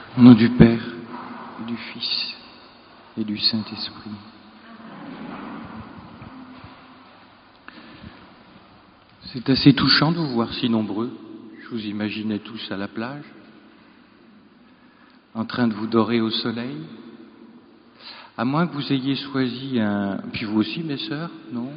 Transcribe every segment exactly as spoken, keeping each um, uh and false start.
Au nom du Père, et du Fils et du Saint-Esprit. C'est assez touchant de vous voir si nombreux. Je vous imaginais tous à la plage, en train de vous dorer au soleil. À moins que vous ayez choisi un... Puis vous aussi, mes sœurs, non?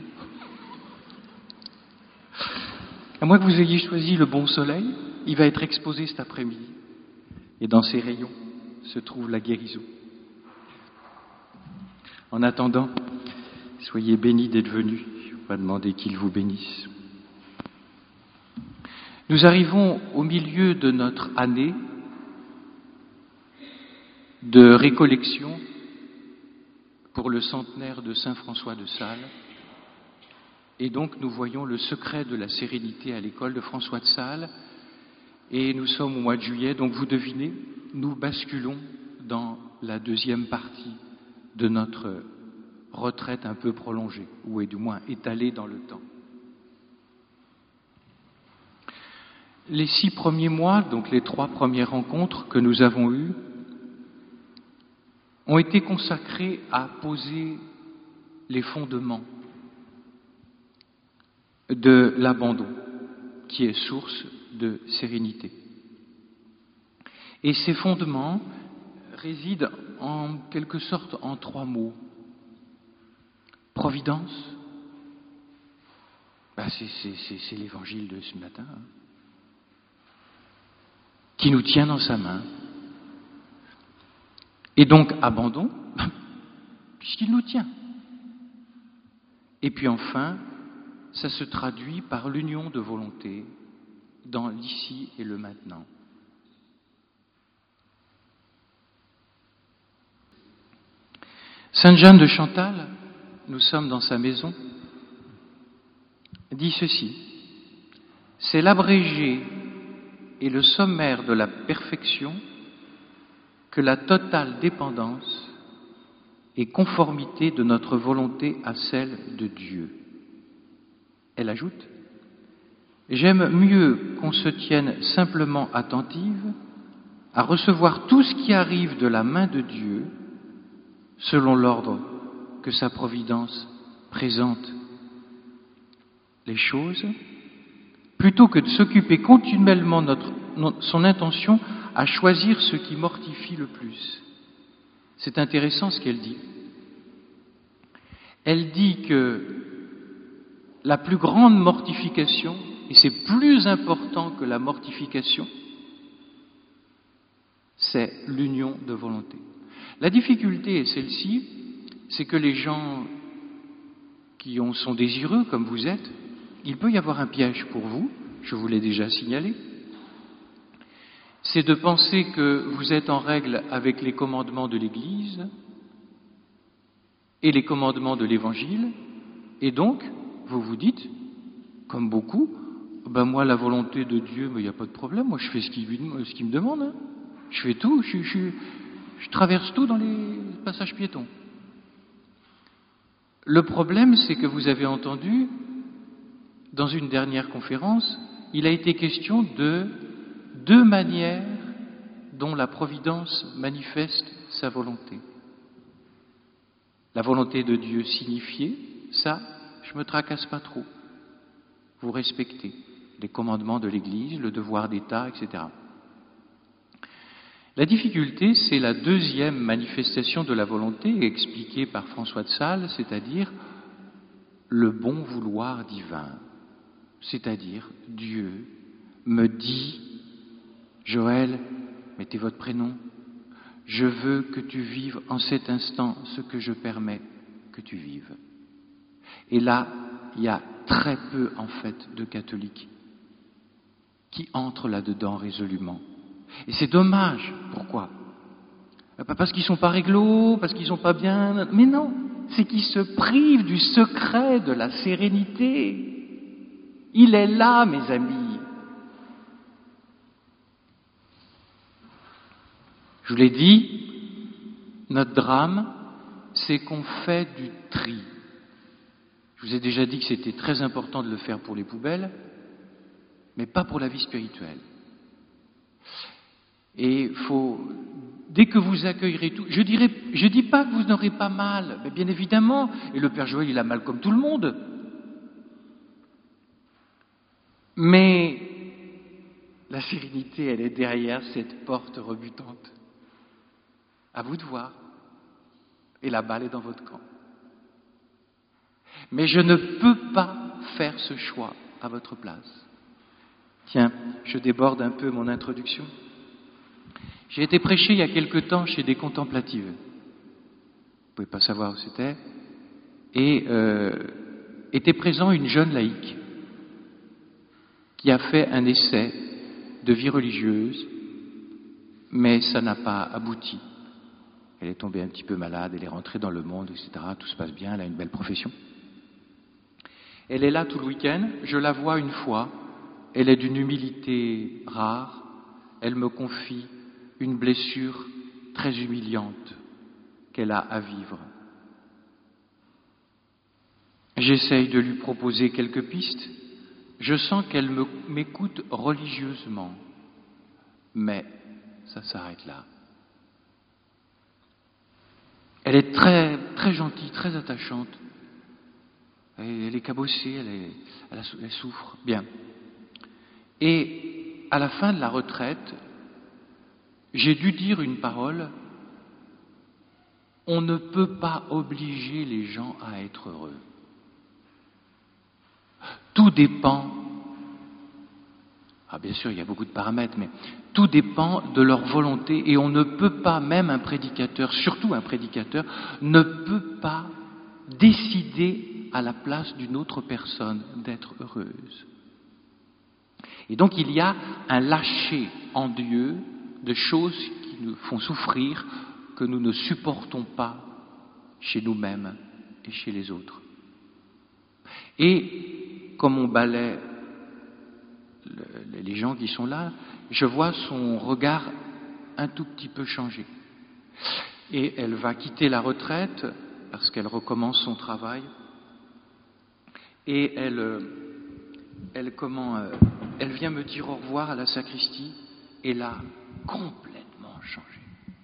À moins que vous ayez choisi le bon soleil, il va être exposé cet après-midi. Et dans ses rayons se trouve la guérison. En attendant, soyez bénis d'être venus. Je vais pas demander qu'il vous bénisse. Nous arrivons au milieu de notre année de récollection pour le centenaire de Saint François de Sales. Et donc nous voyons le secret de la sérénité à l'école de François de Sales. Et nous sommes au mois de juillet, donc vous devinez, nous basculons dans la deuxième partie de notre retraite un peu prolongée, ou est du moins étalée dans le temps. Les six premiers mois, donc les trois premières rencontres que nous avons eues, ont été consacrés à poser les fondements de l'abandon, qui est source de sérénité. Et ces fondements résident en quelque sorte en trois mots. Providence, ben c'est, c'est, c'est, c'est l'évangile de ce matin, hein, qui nous tient dans sa main. Et donc abandon, puisqu'il nous tient. Et puis enfin, ça se traduit par l'union de volonté dans l'ici et le maintenant. Sainte Jeanne de Chantal, nous sommes dans sa maison, dit ceci: c'est l'abrégé et le sommaire de la perfection que la totale dépendance et conformité de notre volonté à celle de Dieu. Elle ajoute: j'aime mieux qu'on se tienne simplement attentive à recevoir tout ce qui arrive de la main de Dieu selon l'ordre que sa providence présente les choses, plutôt que de s'occuper continuellement notre, son intention à choisir ce qui mortifie le plus. C'est intéressant ce qu'elle dit. Elle dit que la plus grande mortification, et c'est plus important que la mortification, c'est l'union de volonté. La difficulté est celle-ci, c'est que les gens qui en sont désireux, comme vous êtes, il peut y avoir un piège pour vous, je vous l'ai déjà signalé, c'est de penser que vous êtes en règle avec les commandements de l'Église et les commandements de l'Évangile, et donc, vous vous dites, comme beaucoup, ben moi la volonté de Dieu, il n'y a pas de problème, moi je fais ce qu'il, ce qu'il me demande, hein. Je fais tout, je, je, je traverse tout dans les passages piétons. Le problème, c'est que vous avez entendu, dans une dernière conférence, il a été question de deux manières dont la Providence manifeste sa volonté. La volonté de Dieu signifiée, ça, je ne me tracasse pas trop. Vous respectez les commandements de l'Église, le devoir d'État, et cetera. La difficulté, c'est la deuxième manifestation de la volonté expliquée par François de Sales, c'est-à-dire le bon vouloir divin. C'est-à-dire Dieu me dit, Joël, mettez votre prénom, je veux que tu vives en cet instant ce que je permets que tu vives. Et là, il y a très peu, en fait, de catholiques qui entrent là-dedans résolument. Et c'est dommage. Pourquoi? Pas parce qu'ils ne sont pas réglo, parce qu'ils ne sont pas bien. Mais non, c'est qu'ils se privent du secret de la sérénité. Il est là, mes amis. Je vous l'ai dit, notre drame, c'est qu'on fait du tri. Je vous ai déjà dit que c'était très important de le faire pour les poubelles, mais pas pour la vie spirituelle. Et il faut dès que vous accueillerez tout, je dirais, je dis pas que vous n'aurez pas mal, mais bien évidemment, et le Père Joël, il a mal comme tout le monde. Mais la sérénité, elle est derrière cette porte rebutante. À vous de voir. Et la balle est dans votre camp. Mais je ne peux pas faire ce choix à votre place. Tiens, je déborde un peu mon introduction. J'ai été prêché il y a quelque temps chez des contemplatives. Vous ne pouvez pas savoir où c'était. Et euh, était présent une jeune laïque qui a fait un essai de vie religieuse, mais ça n'a pas abouti. Elle est tombée un petit peu malade, elle est rentrée dans le monde, et cetera. Tout se passe bien, elle a une belle profession. Elle est là tout le week-end, je la vois une fois, elle est d'une humilité rare, elle me confie une blessure très humiliante qu'elle a à vivre. J'essaye de lui proposer quelques pistes, je sens qu'elle me, m'écoute religieusement, mais ça s'arrête là. Elle est très, très gentille, très attachante. Elle est cabossée, elle, est, elle, a, elle souffre. Bien. Et à la fin de la retraite, j'ai dû dire une parole. On ne peut pas obliger les gens à être heureux. Tout dépend. Ah, bien sûr, il y a beaucoup de paramètres, mais tout dépend de leur volonté et on ne peut pas, même un prédicateur, surtout un prédicateur, ne peut pas décider à la place d'une autre personne d'être heureuse. Et donc il y a un lâcher en Dieu de choses qui nous font souffrir, que nous ne supportons pas chez nous-mêmes et chez les autres. Et comme on balaie les gens qui sont là, je vois son regard un tout petit peu changer. Et elle va quitter la retraite parce qu'elle recommence son travail. Et elle, elle, comment, elle vient me dire au revoir à la sacristie. Elle a complètement changé.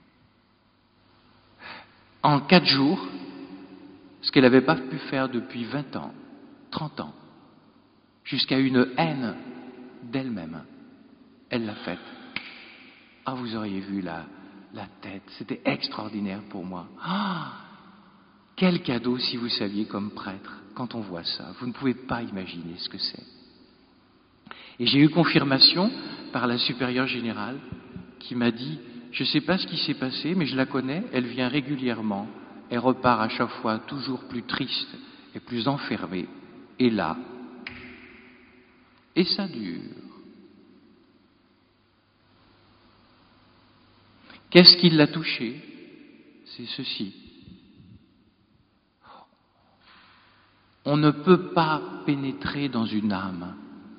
En quatre jours, ce qu'elle n'avait pas pu faire depuis vingt ans, trente ans, jusqu'à une haine d'elle-même, elle l'a faite. Ah, vous auriez vu la, la tête, c'était extraordinaire pour moi. Ah, quel cadeau si vous saviez comme prêtre, quand on voit ça, vous ne pouvez pas imaginer ce que c'est. Et j'ai eu confirmation par la supérieure générale qui m'a dit, je ne sais pas ce qui s'est passé, mais je la connais, elle vient régulièrement, elle repart à chaque fois toujours plus triste et plus enfermée, et là, et ça dure. Qu'est-ce qui l'a touché? C'est ceci. On ne peut pas pénétrer dans une âme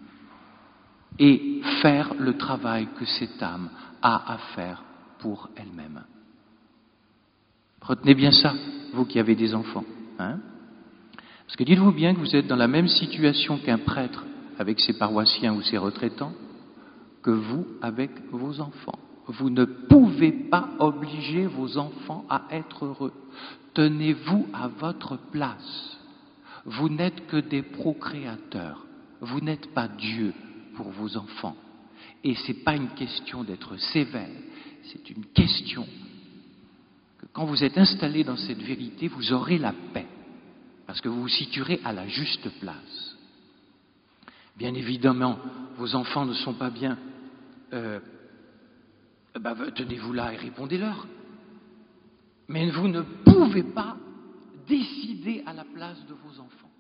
et faire le travail que cette âme a à faire pour elle-même. Retenez bien ça, vous qui avez des enfants. Hein? Parce que dites-vous bien que vous êtes dans la même situation qu'un prêtre avec ses paroissiens ou ses retraitants, que vous avec vos enfants. Vous ne pouvez pas obliger vos enfants à être heureux. Tenez-vous à votre place. Vous n'êtes que des procréateurs. Vous n'êtes pas Dieu pour vos enfants. Et ce n'est pas une question d'être sévère. C'est une question que quand vous êtes installé dans cette vérité, vous aurez la paix. Parce que vous vous situerez à la juste place. Bien évidemment, vos enfants ne sont pas bien. Euh, ben, tenez-vous là et répondez-leur. Mais vous ne pouvez pas décider à la place de vos enfants.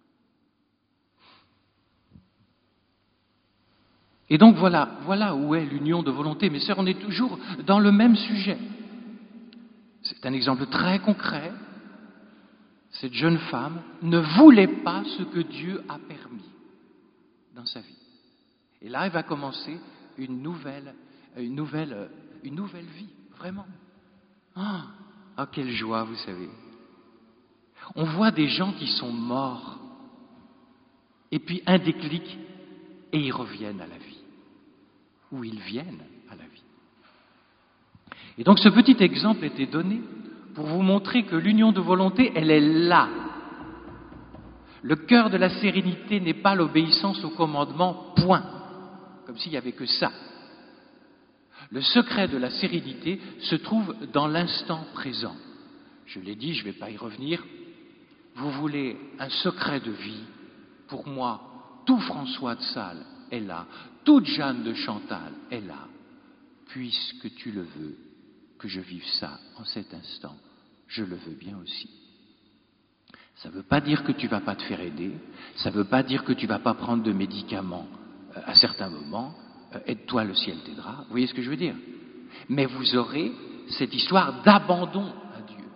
Et donc voilà, voilà où est l'union de volonté. Mes sœurs, on est toujours dans le même sujet. C'est un exemple très concret. Cette jeune femme ne voulait pas ce que Dieu a permis dans sa vie. Et là, elle va commencer une nouvelle, une nouvelle, une nouvelle vie, vraiment. Ah, oh, quelle joie, vous savez. On voit des gens qui sont morts, et puis un déclic, et ils reviennent à la vie. Ou ils viennent à la vie. Et donc ce petit exemple était donné pour vous montrer que l'union de volonté, elle est là. Le cœur de la sérénité n'est pas l'obéissance au commandement, point. Comme s'il n'y avait que ça. Le secret de la sérénité se trouve dans l'instant présent. Je l'ai dit, je ne vais pas y revenir. Vous voulez un secret de vie? Pour moi, tout François de Sales est là, toute Jeanne de Chantal est là. Puisque tu le veux, que je vive ça en cet instant, je le veux bien aussi. Ça ne veut pas dire que tu ne vas pas te faire aider, ça ne veut pas dire que tu ne vas pas prendre de médicaments euh, à certains moments, euh, aide-toi, le ciel t'aidera, vous voyez ce que je veux dire? Mais vous aurez cette histoire d'abandon à Dieu.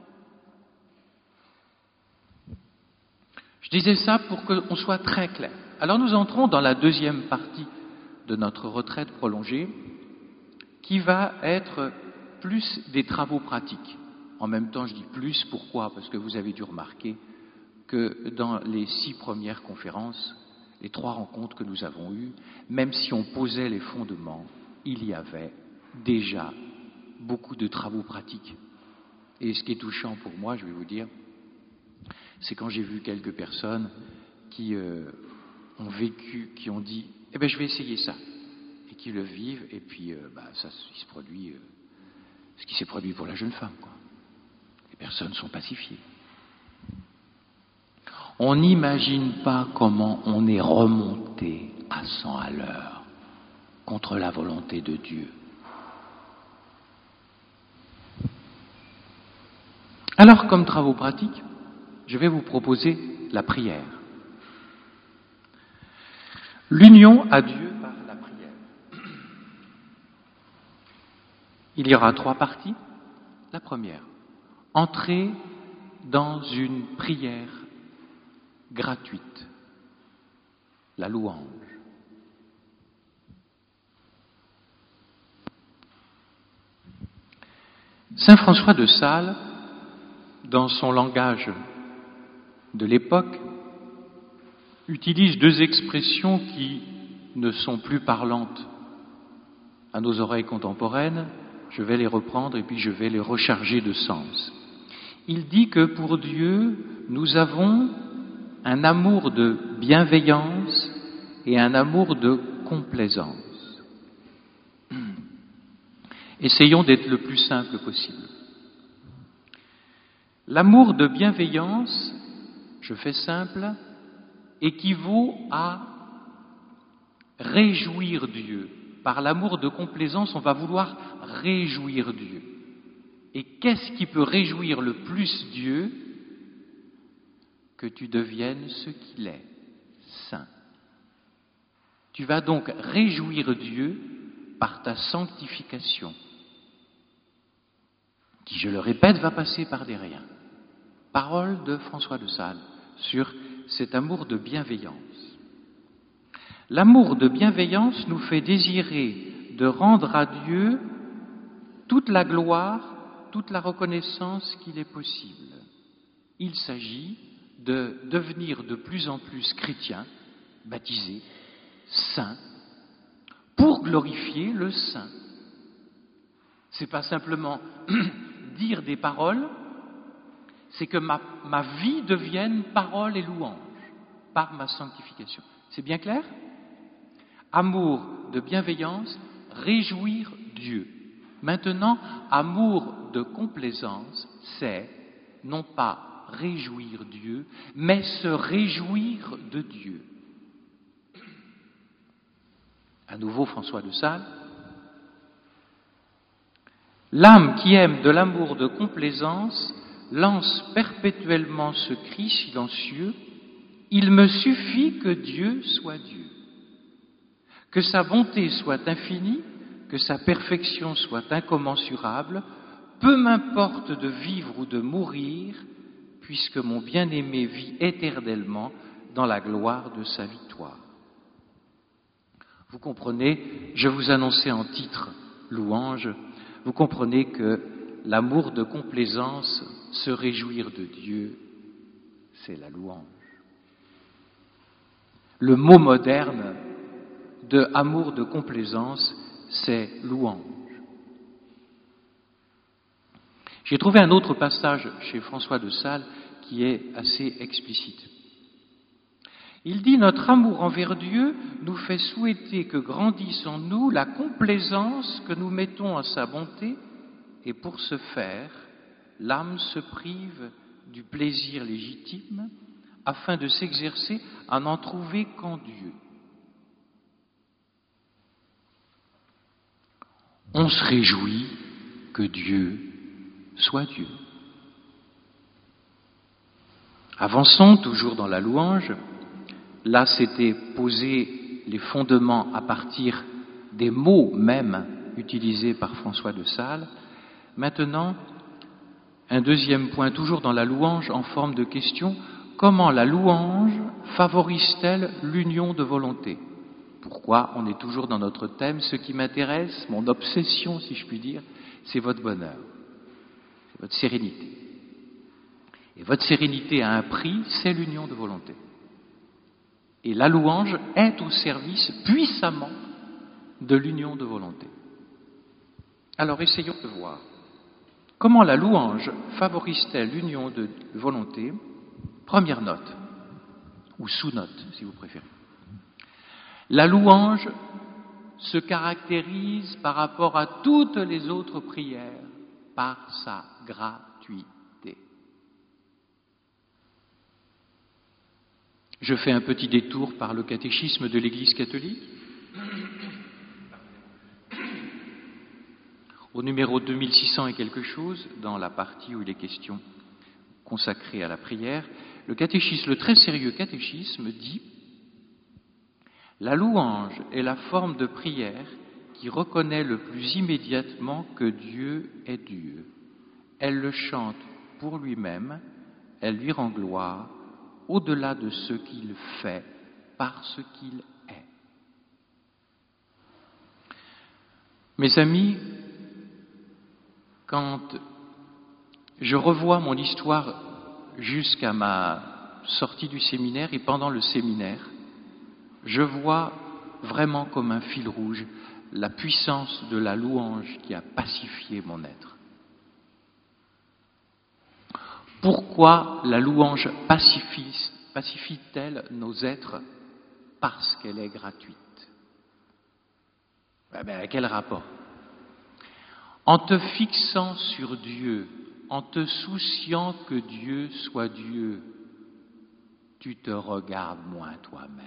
Je disais ça pour qu'on soit très clair. Alors nous entrons dans la deuxième partie de notre retraite prolongée, qui va être plus des travaux pratiques. En même temps, je dis plus, pourquoi? Parce que vous avez dû remarquer que dans les six premières conférences, les trois rencontres que nous avons eues, même si on posait les fondements, il y avait déjà beaucoup de travaux pratiques. Et ce qui est touchant pour moi, je vais vous dire, c'est quand j'ai vu quelques personnes qui euh, ont vécu, qui ont dit « Eh bien, je vais essayer ça », et qui le vivent, et puis euh, bah, ça il se produit, euh, ce qui s'est produit pour la jeune femme, quoi. Les personnes sont pacifiées. On n'imagine pas comment on est remonté à cent à l'heure contre la volonté de Dieu. Alors, comme travaux pratiques, je vais vous proposer la prière. L'union à Dieu par la prière. Il y aura trois parties. La première, entrer dans une prière gratuite, la louange. Saint François de Sales, dans son langage de l'époque, utilise deux expressions qui ne sont plus parlantes à nos oreilles contemporaines. Je vais les reprendre et puis je vais les recharger de sens. Il dit que pour Dieu, nous avons un amour de bienveillance et un amour de complaisance. Essayons d'être le plus simple possible. L'amour de bienveillance, je fais simple, équivaut à réjouir Dieu. Par l'amour de complaisance, on va vouloir réjouir Dieu. Et qu'est-ce qui peut réjouir le plus Dieu? Que tu deviennes ce qu'il est, saint. Tu vas donc réjouir Dieu par ta sanctification, qui, je le répète, va passer par des riens. Parole de François de Sales sur cet amour de bienveillance. L'amour de bienveillance nous fait désirer de rendre à Dieu toute la gloire, toute la reconnaissance qu'il est possible. Il s'agit de devenir de plus en plus chrétien, baptisé, saint, pour glorifier le saint. C'est pas simplement dire des paroles, c'est que ma, ma vie devienne parole et louange par ma sanctification. C'est bien clair? Amour de bienveillance, réjouir Dieu. Maintenant, amour de complaisance, c'est non pas réjouir Dieu, mais se réjouir de Dieu. À nouveau, François de Sales. L'âme qui aime de l'amour de complaisance lance perpétuellement ce cri silencieux: il me suffit que Dieu soit Dieu, que sa bonté soit infinie, que sa perfection soit incommensurable, peu m'importe de vivre ou de mourir, puisque mon bien-aimé vit éternellement dans la gloire de sa victoire. Vous comprenez, je vous annonçais en titre louange, vous comprenez que l'amour de complaisance, se réjouir de Dieu, c'est la louange. Le mot moderne de amour de complaisance, c'est louange. J'ai trouvé un autre passage chez François de Sales qui est assez explicite. Il dit « Notre amour envers Dieu nous fait souhaiter que grandisse en nous la complaisance que nous mettons à sa bonté, et pour ce faire, l'âme se prive du plaisir légitime afin de s'exercer à n'en trouver qu'en Dieu. » On se réjouit que Dieu soit Dieu. Avançons toujours dans la louange. Là, c'était poser les fondements à partir des mots mêmes utilisés par François de Sales. Maintenant, un deuxième point, toujours dans la louange, en forme de question. Comment la louange favorise-t-elle l'union de volonté ? Pourquoi ? On est toujours dans notre thème. Ce qui m'intéresse, mon obsession, si je puis dire, c'est votre bonheur, c'est votre sérénité. Et votre sérénité a un prix, c'est l'union de volonté. Et la louange est au service puissamment de l'union de volonté. Alors essayons de voir. Comment la louange favorise-t-elle l'union de volonté ? Première note, ou sous-note si vous préférez. La louange se caractérise par rapport à toutes les autres prières par sa gratuité. Je fais un petit détour par le catéchisme de l'Église catholique. Au numéro deux mille six cents et quelque chose, dans la partie où il est question consacrée à la prière, le catéchisme, le très sérieux catéchisme dit « La louange est la forme de prière qui reconnaît le plus immédiatement que Dieu est Dieu. Elle le chante pour lui-même, elle lui rend gloire, au-delà de ce qu'il fait, par ce qu'il est. » Mes amis, quand je revois mon histoire jusqu'à ma sortie du séminaire et pendant le séminaire, je vois vraiment comme un fil rouge la puissance de la louange qui a pacifié mon être. Pourquoi la louange pacifie, pacifie-t-elle nos êtres ? Parce qu'elle est gratuite. Eh bien, quel rapport ? En te fixant sur Dieu, en te souciant que Dieu soit Dieu, tu te regardes moins toi-même.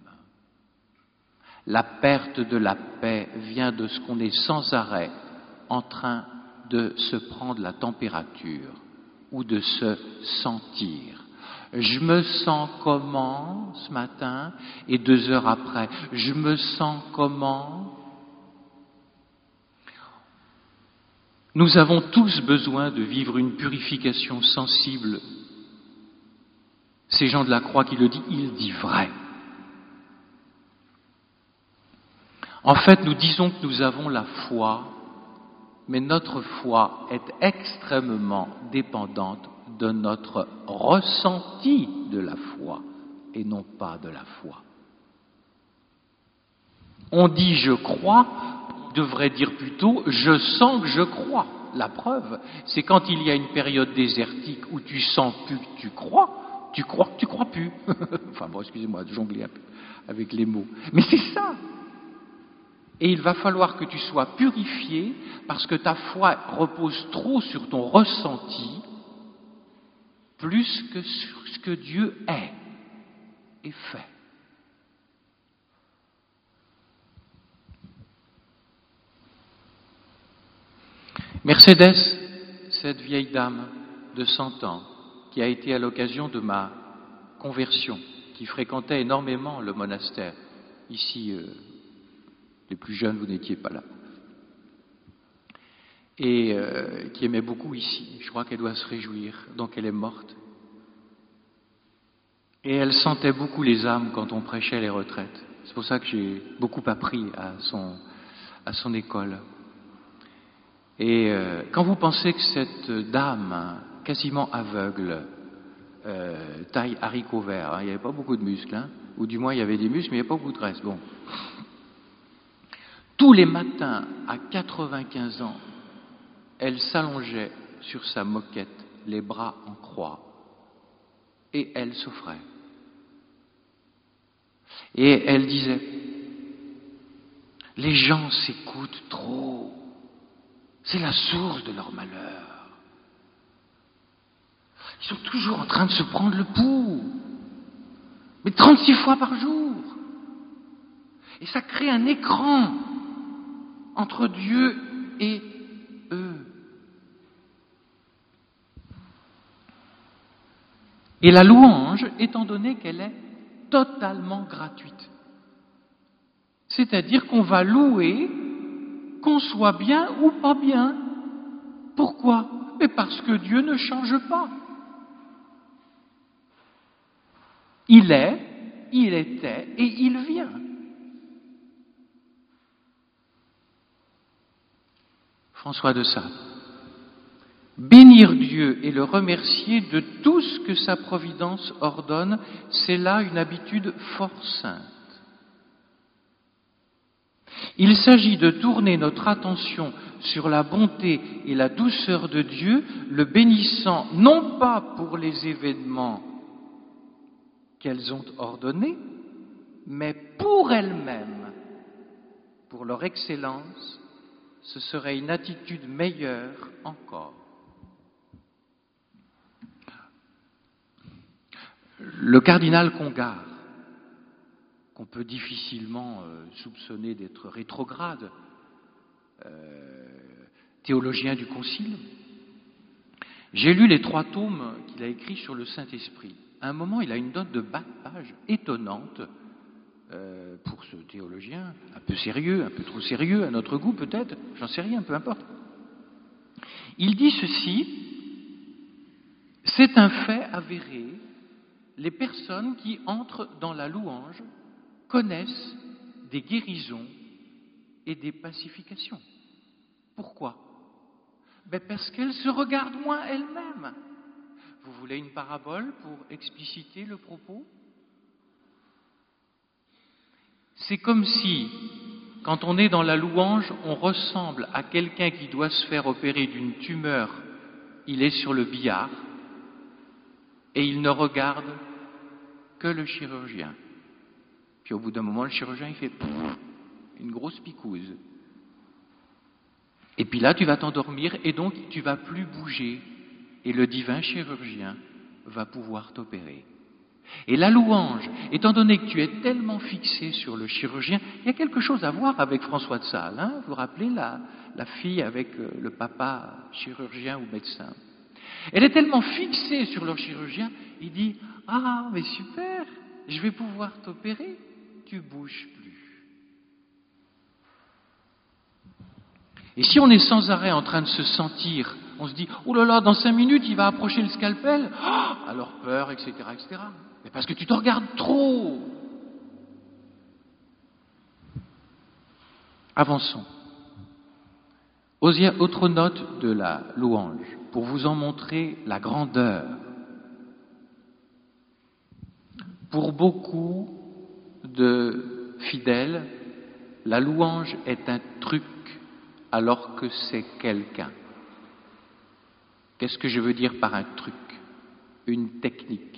La perte de la paix vient de ce qu'on est sans arrêt en train de se prendre la température ou de se sentir. Je me sens comment ce matin et deux heures après, je me sens comment ? Nous avons tous besoin de vivre une purification sensible. C'est Jean de la Croix qui le dit, il dit vrai. En fait, nous disons que nous avons la foi, mais notre foi est extrêmement dépendante de notre ressenti de la foi et non pas de la foi. On dit je crois, on devrait dire plutôt je sens que je crois. La preuve, c'est quand il y a une période désertique où tu sens plus que tu crois, tu crois que tu crois plus. Enfin bon, excusez-moi de jongler un peu avec les mots. Mais c'est ça. Et il va falloir que tu sois purifié parce que ta foi repose trop sur ton ressenti plus que sur ce que Dieu est et fait. Mercedes, cette vieille dame de cent ans qui a été à l'occasion de ma conversion, qui fréquentait énormément le monastère, ici, euh, les plus jeunes, vous n'étiez pas là, et euh, qui aimait beaucoup ici. Je crois qu'elle doit se réjouir, donc elle est morte. Et elle sentait beaucoup les âmes quand on prêchait les retraites. C'est pour ça que j'ai beaucoup appris à son, à son école. Et euh, quand vous pensez que cette dame, quasiment aveugle, euh, taille haricot vert, hein, il n'y avait pas beaucoup de muscles, hein, ou du moins il y avait des muscles, mais il n'y avait pas beaucoup de graisse. Bon. Tous les matins, à quatre-vingt-quinze ans, elle s'allongeait sur sa moquette, les bras en croix, et elle s'offrait. Et elle disait, les gens s'écoutent trop, c'est la source de leur malheur. Ils sont toujours en train de se prendre le pouls, mais trente-six fois par jour. Et ça crée un écran entre Dieu et eux. Et la louange, étant donné qu'elle est totalement gratuite, c'est-à-dire qu'on va louer qu'on soit bien ou pas bien. Pourquoi? Mais parce que Dieu ne change pas. Il est, il était et il vient. François de Sales. Bénir Dieu et le remercier de tout ce que sa providence ordonne, c'est là une habitude fort sainte. Il s'agit de tourner notre attention sur la bonté et la douceur de Dieu, le bénissant non pas pour les événements qu'elles ont ordonnés, mais pour elles-mêmes, pour leur excellence. Ce serait une attitude meilleure encore. Le cardinal Congar, qu'on peut difficilement euh, soupçonner d'être rétrograde, euh, théologien du Concile, j'ai lu les trois tomes qu'il a écrits sur le Saint-Esprit. À un moment, il a une note de bas de page étonnante euh, pour ce théologien, un peu sérieux, un peu trop sérieux, à notre goût peut-être, j'en sais rien, peu importe. Il dit ceci, c'est un fait avéré, les personnes qui entrent dans la louange connaissent des guérisons et des pacifications. Pourquoi? Ben parce qu'elles se regardent moins elles-mêmes. Vous voulez une parabole pour expliciter le propos? C'est comme si, quand on est dans la louange, on ressemble à quelqu'un qui doit se faire opérer d'une tumeur. Il est sur le billard et il ne regarde que le chirurgien. Puis au bout d'un moment, le chirurgien, il fait une grosse picouse. Et puis là, tu vas t'endormir et donc tu vas plus bouger. Et le divin chirurgien va pouvoir t'opérer. Et la louange, étant donné que tu es tellement fixé sur le chirurgien, il y a quelque chose à voir avec François de Sales. Hein, vous vous rappelez la, la fille avec le papa chirurgien ou médecin? Elle est tellement fixée sur le chirurgien, il dit « Ah, mais super, je vais pouvoir t'opérer, tu bouges plus. » Et si on est sans arrêt en train de se sentir, on se dit « Oh là là, dans cinq minutes, il va approcher le scalpel. Oh !» Alors peur, et cetera, et cetera. Mais parce que tu te regardes trop. Avançons. Autre note de la louange, pour vous en montrer la grandeur. Pour beaucoup de fidèles, la louange est un truc alors que c'est quelqu'un. Qu'est-ce que je veux dire par un truc? Une technique,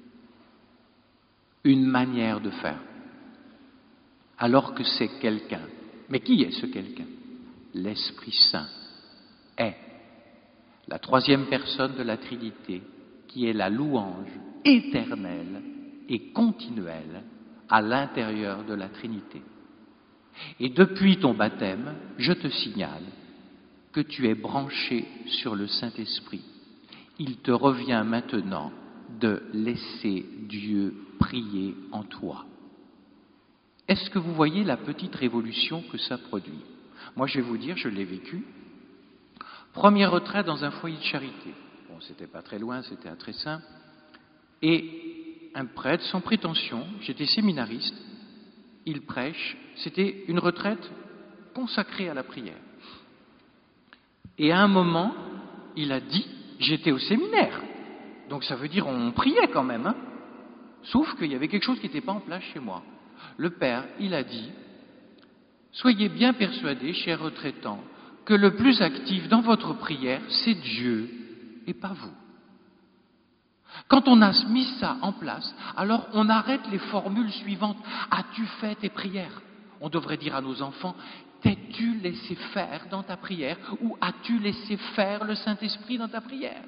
une manière de faire, alors que c'est quelqu'un. Mais qui est ce quelqu'un? L'Esprit Saint est la troisième personne de la Trinité, qui est la louange éternelle et continuelle à l'intérieur de la Trinité. Et depuis ton baptême, je te signale que tu es branché sur le Saint-Esprit. Il te revient maintenant de laisser Dieu prier en toi. Est-ce que vous voyez la petite révolution que ça produit? Moi, je vais vous dire, je l'ai vécu. Première retraite dans un foyer de charité. Bon, c'était pas très loin, c'était à Tressin. Et un prêtre sans prétention, j'étais séminariste, il prêche, c'était une retraite consacrée à la prière. Et à un moment, il a dit, j'étais au séminaire, donc ça veut dire on priait quand même, hein, sauf qu'il y avait quelque chose qui n'était pas en place chez moi. Le père, il a dit, soyez bien persuadés, chers retraitants, que le plus actif dans votre prière, c'est Dieu et pas vous. Quand on a mis ça en place, alors on arrête les formules suivantes. As-tu fait tes prières? On devrait dire à nos enfants, t'es-tu laissé faire dans ta prière ou as-tu laissé faire le Saint-Esprit dans ta prière?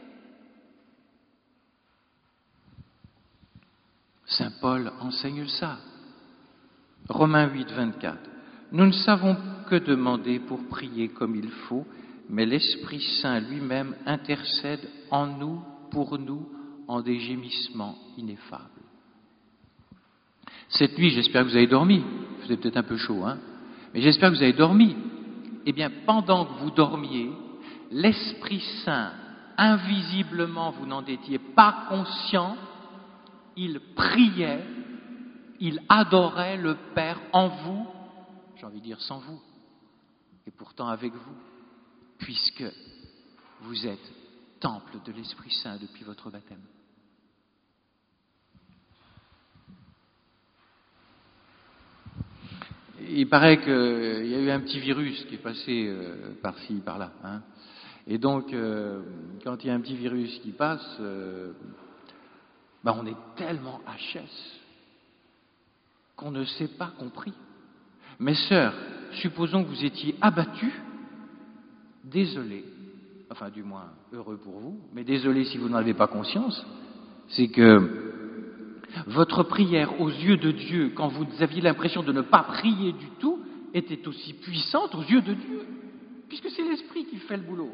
Saint Paul enseigne ça. Romains huit, vingt-quatre. Nous ne savons que demander pour prier comme il faut, mais l'Esprit Saint lui-même intercède en nous, pour nous, en des gémissements ineffables. Cette nuit, j'espère que vous avez dormi. Il faisait peut-être un peu chaud, hein, mais j'espère que vous avez dormi. Eh bien, pendant que vous dormiez, l'Esprit Saint, invisiblement, vous n'en étiez pas conscient, il priait, il adorait le Père en vous, j'ai envie de dire sans vous, et pourtant avec vous, puisque vous êtes temple de l'Esprit Saint depuis votre baptême. Il paraît qu'il y a eu un petit virus qui est passé euh, par-ci, par-là. Hein. Et donc, euh, quand il y a un petit virus qui passe, euh, ben on est tellement H S qu'on ne s'est pas compris. Mes sœurs, supposons que vous étiez abattues, désolé, enfin du moins heureux pour vous, mais désolé si vous n'en avez pas conscience, c'est que votre prière aux yeux de Dieu, quand vous aviez l'impression de ne pas prier du tout, était aussi puissante aux yeux de Dieu, puisque c'est l'Esprit qui fait le boulot.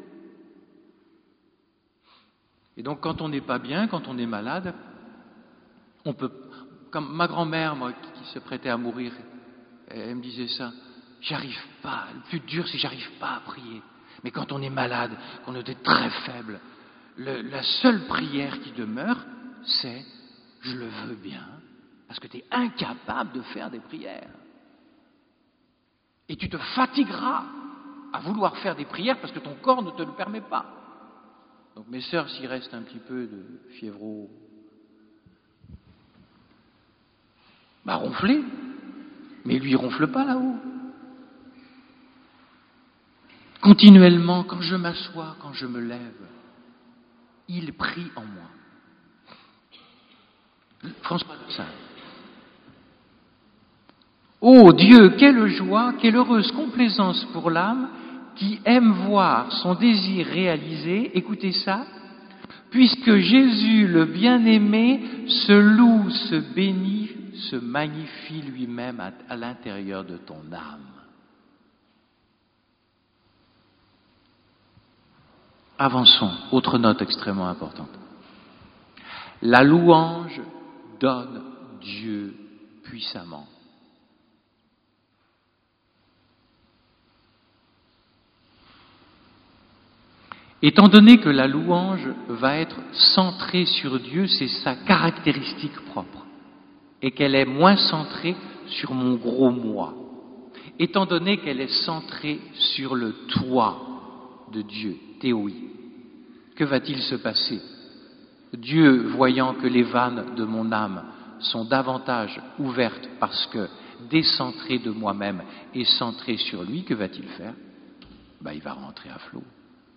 Et donc quand on n'est pas bien, quand on est malade, on peut, comme ma grand-mère, moi, qui se prêtait à mourir, elle me disait ça, j'arrive pas, le plus dur c'est que j'arrive pas à prier. Mais quand on est malade, qu'on est très faible, le, la seule prière qui demeure, c'est « je le veux bien », parce que tu es incapable de faire des prières. Et tu te fatigueras à vouloir faire des prières parce que ton corps ne te le permet pas. Donc mes sœurs, s'il reste un petit peu de fiévreau, bah ronflez, mais lui ronfle pas là-haut. Continuellement, quand je m'assois, quand je me lève, il prie en moi. François de Sales. Ô Dieu, quelle joie, quelle heureuse complaisance pour l'âme qui aime voir son désir réalisé, écoutez ça, puisque Jésus, le bien-aimé, se loue, se bénit, se magnifie lui-même à, à l'intérieur de ton âme. Avançons, autre note extrêmement importante. La louange donne Dieu puissamment. Étant donné que la louange va être centrée sur Dieu, c'est sa caractéristique propre, et qu'elle est moins centrée sur mon gros moi. Étant donné qu'elle est centrée sur le toi de Dieu, théoi, que va-t-il se passer? Dieu, voyant que les vannes de mon âme sont davantage ouvertes parce que décentré de moi-même et centré sur lui, que va-t-il faire? Ben, il va rentrer à flot.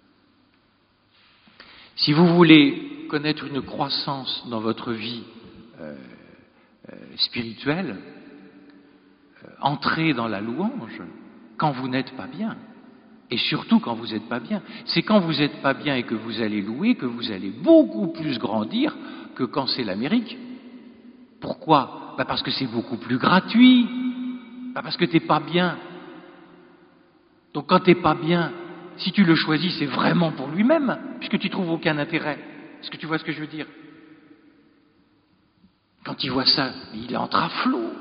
Si vous voulez connaître une croissance dans votre vie euh, euh, spirituelle, euh, entrez dans la louange quand vous n'êtes pas bien. Et surtout quand vous n'êtes pas bien. C'est quand vous n'êtes pas bien et que vous allez louer que vous allez beaucoup plus grandir que quand c'est l'Amérique. Pourquoi? Ben parce que c'est beaucoup plus gratuit. Ben parce que tu n'es pas bien. Donc quand tu n'es pas bien, si tu le choisis, c'est vraiment pour lui-même, puisque tu ne trouves aucun intérêt. Est-ce que tu vois ce que je veux dire? Quand il voit ça, il entre à flot.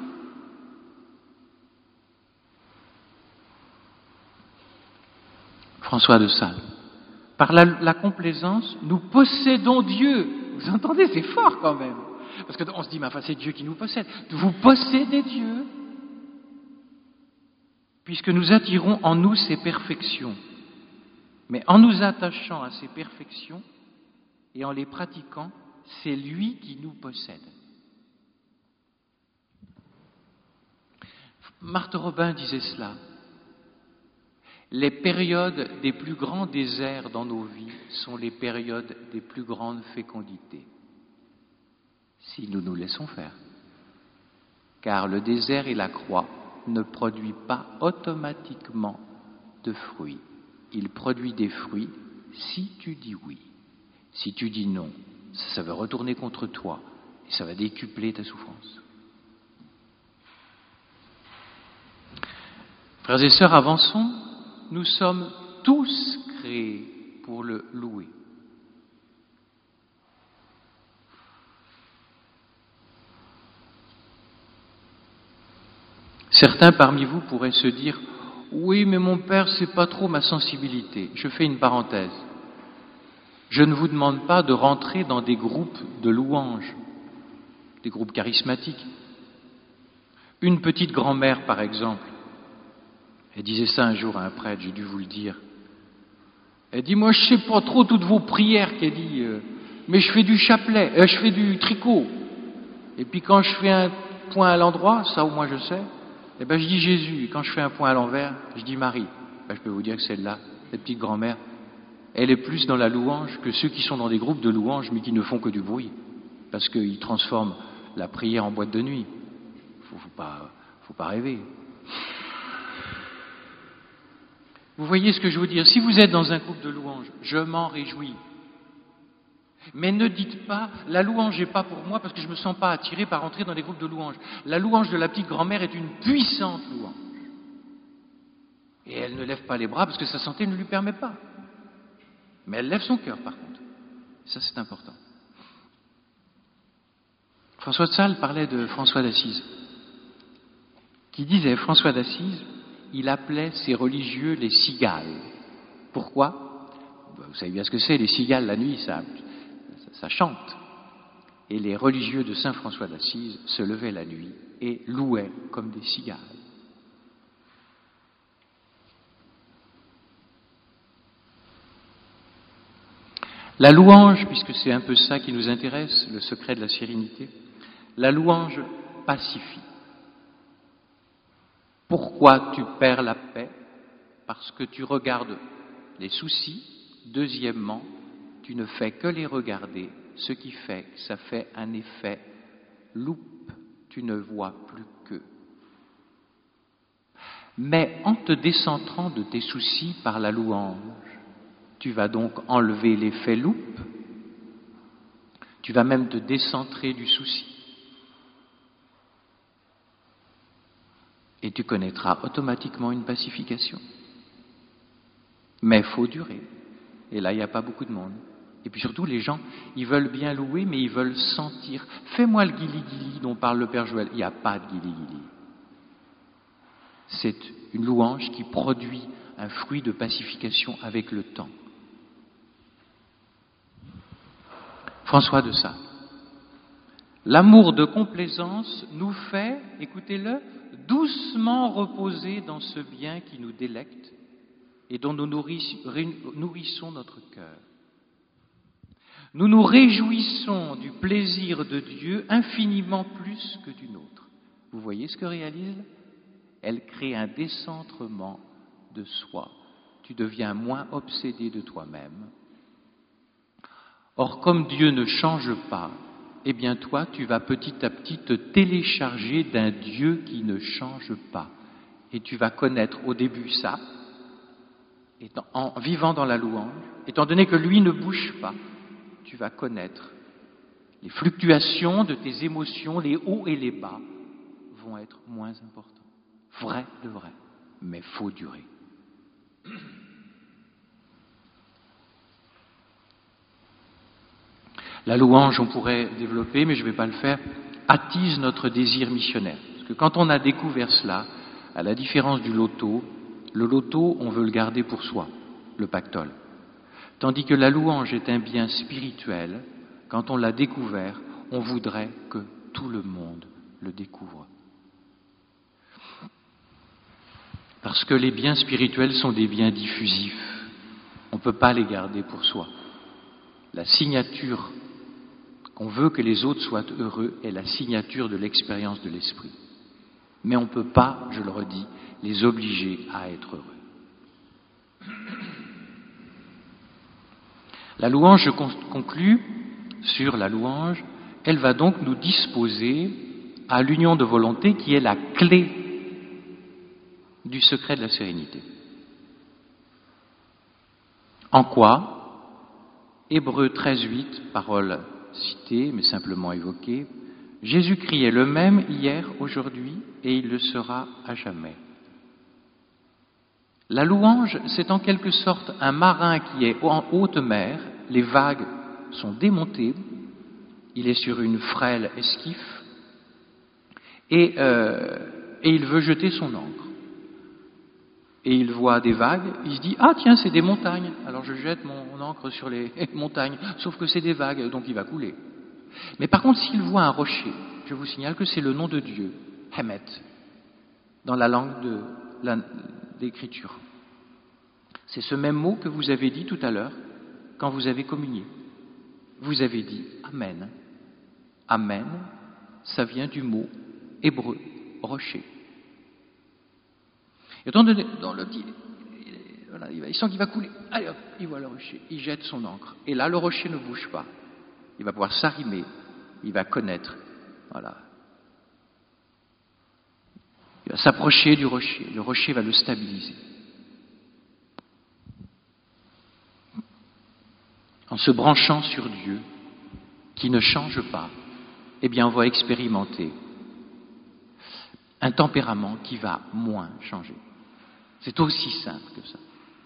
François de Sales. Par la, la complaisance, nous possédons Dieu. Vous entendez, c'est fort quand même. Parce qu'on se dit, mais enfin, c'est Dieu qui nous possède. Vous possédez Dieu, puisque nous attirons en nous ses perfections. Mais en nous attachant à ses perfections et en les pratiquant, c'est lui qui nous possède. Marthe Robin disait cela. Les périodes des plus grands déserts dans nos vies sont les périodes des plus grandes fécondités, si nous nous laissons faire. Car le désert et la croix ne produisent pas automatiquement de fruits. Il produit des fruits si tu dis oui. Si tu dis non, ça, ça va retourner contre toi et ça va décupler ta souffrance. Frères et sœurs, avançons. Nous sommes tous créés pour le louer. Certains parmi vous pourraient se dire « Oui, mais mon père, c'est pas trop ma sensibilité. » Je fais une parenthèse. Je ne vous demande pas de rentrer dans des groupes de louanges, des groupes charismatiques. Une petite grand-mère, par exemple, elle disait ça un jour à un prêtre, j'ai dû vous le dire. Elle dit, moi je sais pas trop toutes vos prières, qu'elle dit, euh, mais je fais du chapelet, euh, je fais du tricot. Et puis quand je fais un point à l'endroit, ça au moins je sais, eh ben je dis Jésus. Et quand je fais un point à l'envers, je dis Marie. Ben, je peux vous dire que celle-là, cette petite grand-mère, elle est plus dans la louange que ceux qui sont dans des groupes de louanges, mais qui ne font que du bruit. Parce qu'ils transforment la prière en boîte de nuit. Faut, faut pas, faut pas rêver. Vous voyez ce que je veux dire? Si vous êtes dans un groupe de louanges, je m'en réjouis. Mais ne dites pas, la louange n'est pas pour moi parce que je ne me sens pas attiré par entrer dans les groupes de louanges. La louange de la petite grand-mère est une puissante louange. Et elle ne lève pas les bras parce que sa santé ne lui permet pas. Mais elle lève son cœur par contre. Ça c'est important. François de Sales parlait de François d'Assise, qui disait, François d'Assise, il appelait ses religieux les cigales. Pourquoi? Vous savez bien ce que c'est, les cigales la nuit, ça, ça, ça chante. Et les religieux de Saint François d'Assise se levaient la nuit et louaient comme des cigales. La louange, puisque c'est un peu ça qui nous intéresse, le secret de la sérénité, la louange pacifie. Pourquoi tu perds la paix? Parce que tu regardes les soucis. Deuxièmement, tu ne fais que les regarder, ce qui fait que ça fait un effet loupe. Tu ne vois plus qu'eux. Mais en te décentrant de tes soucis par la louange, tu vas donc enlever l'effet loupe. Tu vas même te décentrer du souci. Et tu connaîtras automatiquement une pacification. Mais il faut durer. Et là, il n'y a pas beaucoup de monde. Et puis surtout, les gens, ils veulent bien louer, mais ils veulent sentir. Fais-moi le guili-guili dont parle le Père Joël. Il n'y a pas de guili-guili. C'est une louange qui produit un fruit de pacification avec le temps. François de Sales. L'amour de complaisance nous fait, écoutez-le, doucement reposer dans ce bien qui nous délecte et dont nous nourrissons notre cœur. Nous nous réjouissons du plaisir de Dieu infiniment plus que du nôtre. Vous voyez ce que réalise? Elle crée un décentrement de soi. Tu deviens moins obsédé de toi-même. Or, comme Dieu ne change pas, eh bien toi, tu vas petit à petit te télécharger d'un Dieu qui ne change pas. Et tu vas connaître au début ça, étant, en vivant dans la louange, étant donné que lui ne bouge pas, tu vas connaître les fluctuations de tes émotions, les hauts et les bas vont être moins importants. Vrai de vrai, mais faut durer. La louange, on pourrait développer, mais je ne vais pas le faire, attise notre désir missionnaire. Parce que quand on a découvert cela, à la différence du loto, le loto, on veut le garder pour soi, le pactole. Tandis que la louange est un bien spirituel, quand on l'a découvert, on voudrait que tout le monde le découvre. Parce que les biens spirituels sont des biens diffusifs. On ne peut pas les garder pour soi. La signature qu'on veut que les autres soient heureux est la signature de l'expérience de l'esprit. Mais on ne peut pas, je le redis, les obliger à être heureux. La louange, je conclus sur la louange, elle va donc nous disposer à l'union de volonté qui est la clé du secret de la sérénité. En quoi? Hébreux treize huit, parole citée mais simplement évoquée, Jésus-Christ est le même hier, aujourd'hui et il le sera à jamais. La louange, c'est en quelque sorte un marin qui est en haute mer, les vagues sont démontées, il est sur une frêle esquif et, euh, et il veut jeter son ancre. Et il voit des vagues, il se dit « Ah tiens, c'est des montagnes, alors je jette mon ancre sur les montagnes, sauf que c'est des vagues, donc il va couler. » Mais par contre, s'il voit un rocher, je vous signale que c'est le nom de Dieu, Hemet, dans la langue de la, d'écriture. C'est ce même mot que vous avez dit tout à l'heure quand vous avez communié. Vous avez dit Amen. Amen, ça vient du mot hébreu, rocher. Et dans le, dans le petit, voilà, il, va, il sent qu'il va couler. Allez hop, il voit le rocher, il jette son ancre. Et là, le rocher ne bouge pas. Il va pouvoir s'arrimer, il va connaître. Voilà. Il va s'approcher du rocher. Le rocher va le stabiliser. En se branchant sur Dieu, qui ne change pas, eh bien, on va expérimenter un tempérament qui va moins changer. C'est aussi simple que ça.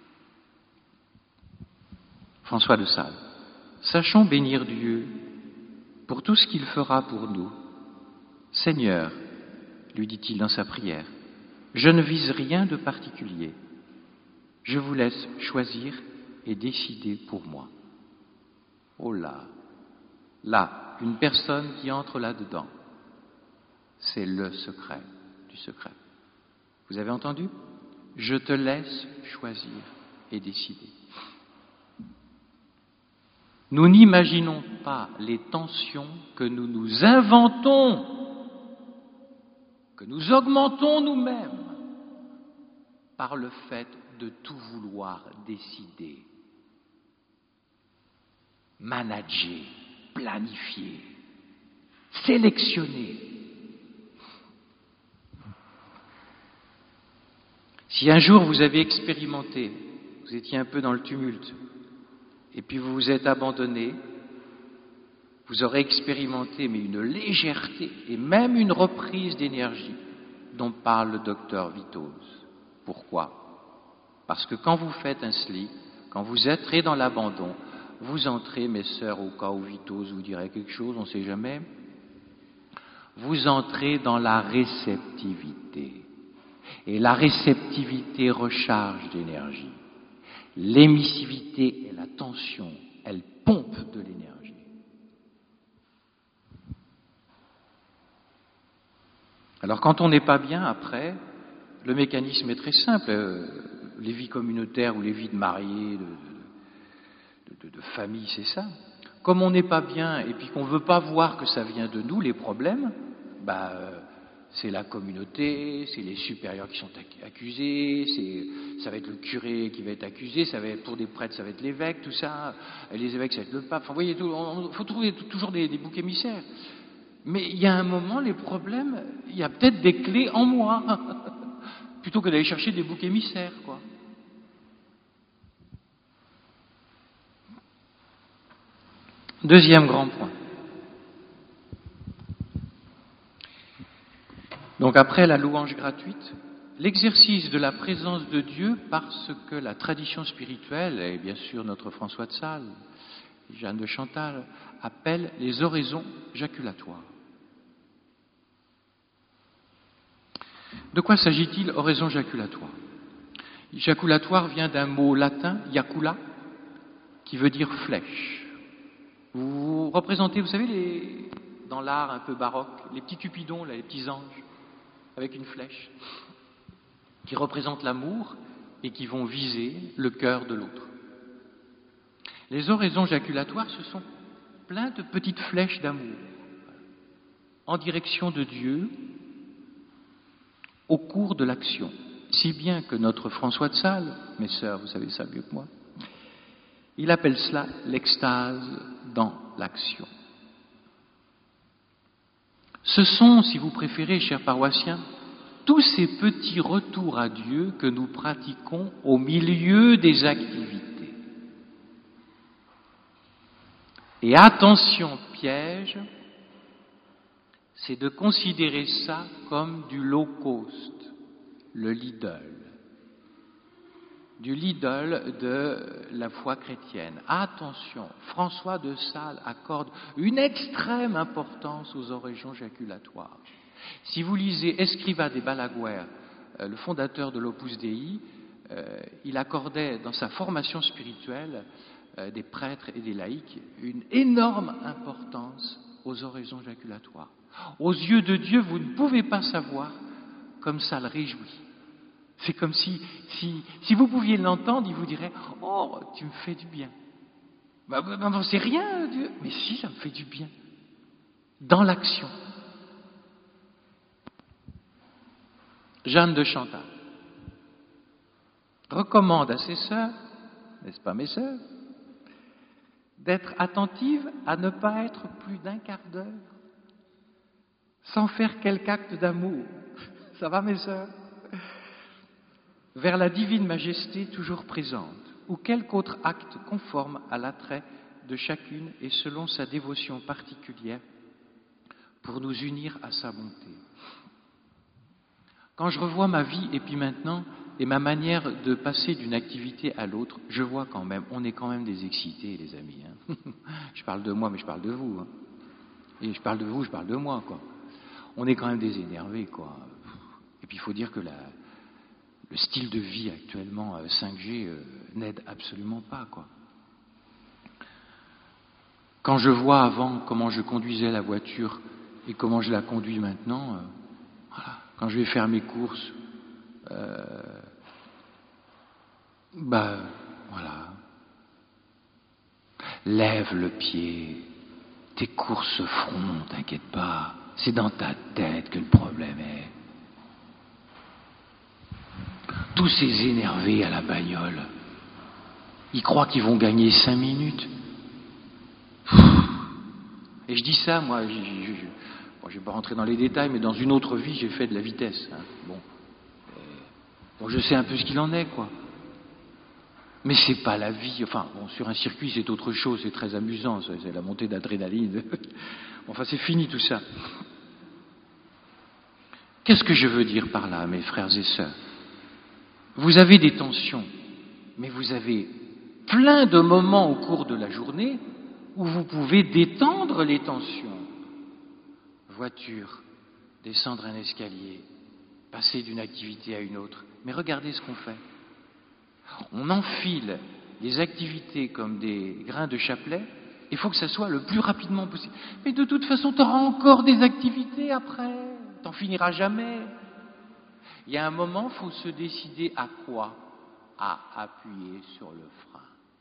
François de Sales. Sachons bénir Dieu pour tout ce qu'il fera pour nous. Seigneur, lui dit-il dans sa prière, je ne vise rien de particulier. Je vous laisse choisir et décider pour moi. Oh là, là, une personne qui entre là-dedans, c'est le secret du secret. Vous avez entendu? Je te laisse choisir et décider. Nous n'imaginons pas les tensions que nous nous inventons, que nous augmentons nous-mêmes par le fait de tout vouloir décider, manager, planifier, sélectionner. Si un jour vous avez expérimenté, vous étiez un peu dans le tumulte, et puis vous vous êtes abandonné, vous aurez expérimenté mais une légèreté et même une reprise d'énergie dont parle le docteur Vitoz. Pourquoi? Parce que quand vous faites un slip, quand vous entrez dans l'abandon, vous entrez, mes sœurs, au cas où Vitoz vous dirait quelque chose, on ne sait jamais, vous entrez dans la réceptivité. Et la réceptivité recharge d'énergie. L'émissivité et la tension, elles pompent de l'énergie. Alors quand on n'est pas bien après, le mécanisme est très simple. Euh, les vies communautaires ou les vies de mariés, de, de, de, de famille, c'est ça. Comme on n'est pas bien et puis qu'on ne veut pas voir que ça vient de nous, les problèmes, bah, euh, c'est la communauté, c'est les supérieurs qui sont accusés, c'est, ça va être le curé qui va être accusé, ça va être, pour des prêtres, ça va être l'évêque, tout ça, et les évêques, ça va être le pape. Enfin, vous voyez, il faut trouver toujours des, des boucs émissaires. Mais il y a un moment, les problèmes, il y a peut-être des clés en moi, plutôt que d'aller chercher des boucs émissaires, quoi. Deuxième grand point. Donc après la louange gratuite, l'exercice de la présence de Dieu parce que la tradition spirituelle, et bien sûr notre François de Sales, Jeanne de Chantal, appelle les oraisons jaculatoires. De quoi s'agit-il, oraison jaculatoire? Jaculatoire vient d'un mot latin, jacula, qui veut dire flèche. Vous représentez, vous savez, les, dans l'art un peu baroque, les petits cupidons, là, les petits anges, avec une flèche, qui représentent l'amour et qui vont viser le cœur de l'autre. Les oraisons jaculatoires, ce sont plein de petites flèches d'amour en direction de Dieu au cours de l'action. Si bien que notre François de Sales, mes sœurs, vous savez ça mieux que moi, Il appelle cela l'extase dans l'action. Ce sont, si vous préférez, chers paroissiens, tous ces petits retours à Dieu que nous pratiquons au milieu des activités. Et attention, piège, c'est de considérer ça comme du low cost, le Lidl, du Lidl de la foi chrétienne. Attention, François de Sales accorde une extrême importance aux oraisons jaculatoires. Si vous lisez Escrivá de Balaguer, euh, le fondateur de l'Opus Dei, euh, il accordait dans sa formation spirituelle euh, des prêtres et des laïcs une énorme importance aux oraisons jaculatoires. Aux yeux de Dieu, vous ne pouvez pas savoir comme ça le réjouit. C'est comme si, si, si vous pouviez l'entendre, il vous dirait « Oh, tu me fais du bien ». Ben, ben, ben, c'est rien, Dieu. Mais si, ça me fait du bien. Dans l'action. Jeanne de Chantal recommande à ses sœurs, n'est-ce pas mes sœurs, d'être attentives à ne pas être plus d'un quart d'heure sans faire quelque acte d'amour. Ça va mes sœurs? Vers la divine majesté toujours présente, ou quelque autre acte conforme à l'attrait de chacune et selon sa dévotion particulière pour nous unir à sa bonté. Quand je revois ma vie et puis maintenant et ma manière de passer d'une activité à l'autre, je vois quand même, on est quand même des excités, les amis. Hein. Je parle de moi, mais je parle de vous. Hein. Et je parle de vous, je parle de moi, quoi. On est quand même des énervés, quoi. Et puis il faut dire que la, le style de vie actuellement cinq G euh, n'aide absolument pas, quoi. Quand je vois avant comment je conduisais la voiture et comment je la conduis maintenant, euh, voilà. Quand je vais faire mes courses, euh, bah voilà. Lève le pied, tes courses se feront, t'inquiète pas. C'est dans ta tête que le problème est. Tous ces énervés à la bagnole, ils croient qu'ils vont gagner cinq minutes. Et je dis ça, moi, je ne bon, vais pas rentrer dans les détails, mais dans une autre vie, j'ai fait de la vitesse. Hein. Bon. bon, je sais un peu ce qu'il en est, quoi. Mais c'est pas la vie. Enfin, bon, sur un circuit, c'est autre chose, c'est très amusant, c'est la montée d'adrénaline. Enfin, c'est fini tout ça. Qu'est-ce que je veux dire par là, mes frères et sœurs? Vous avez des tensions, mais vous avez plein de moments au cours de la journée où vous pouvez détendre les tensions. Voiture, descendre un escalier, passer d'une activité à une autre. Mais regardez ce qu'on fait. On enfile les activités comme des grains de chapelet, il faut que ça soit le plus rapidement possible. Mais de toute façon, tu auras encore des activités après, tu n'en finiras jamais. Il y a un moment, il faut se décider à quoi? À appuyer sur le frein.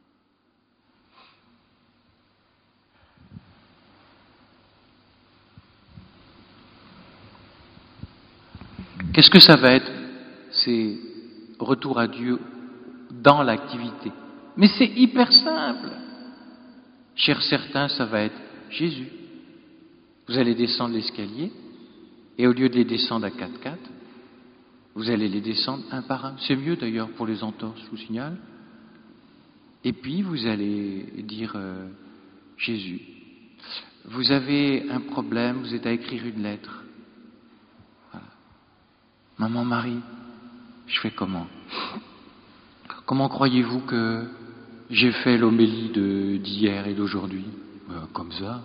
Qu'est-ce que ça va être? C'est retour à Dieu dans l'activité. Mais c'est hyper simple. Chers certains, ça va être Jésus. Vous allez descendre l'escalier et au lieu de les descendre à quatre quatre, vous allez les descendre un par un. C'est mieux d'ailleurs pour les entorses, je vous signale. Et puis vous allez dire euh, Jésus, vous avez un problème, vous êtes à écrire une lettre. Voilà. Maman Marie, je fais comment? Comment croyez-vous que j'ai fait l'homélie de, d'hier et d'aujourd'hui? Ben, comme ça.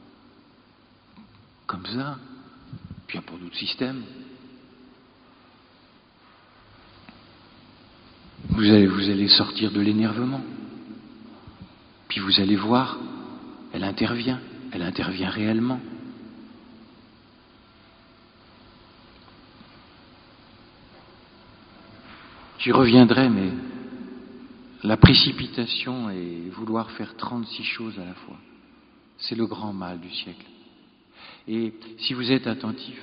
Comme ça. Puis il n'y a pas d'autre système. Vous allez, vous allez sortir de l'énervement. Puis vous allez voir, elle intervient. Elle intervient réellement. J'y reviendrai, mais la précipitation et vouloir faire trente-six choses à la fois, c'est le grand mal du siècle. Et si vous êtes attentif,